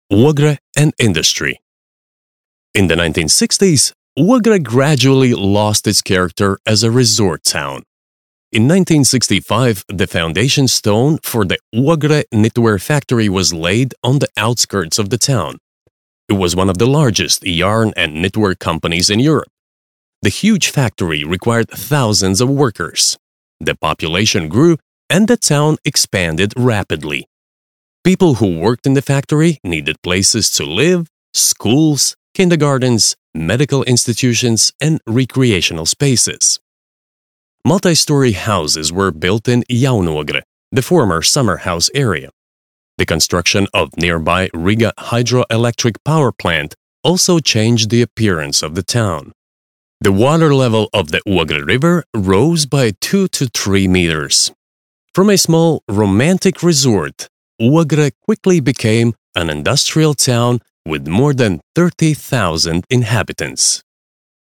Uagrė and industry. In the 1960s, Uagrė gradually lost its character as a resort town. In 1965, the foundation stone for the Uagrė knitwear factory was laid on the outskirts of the town. It was one of the largest yarn and knitwear companies in Europe. The huge factory required thousands of workers. The population grew and the town expanded rapidly. People who worked in the factory needed places to live, schools, kindergartens, medical institutions, and recreational spaces. Multi-story houses were built in Jaunuagrė, the former summer house area. The construction of nearby Riga hydroelectric power plant also changed the appearance of the town. The water level of the Uagrė River rose by 2 to 3 meters. From a small romantic resort, Uagrė quickly became an industrial town with more than 30,000 inhabitants.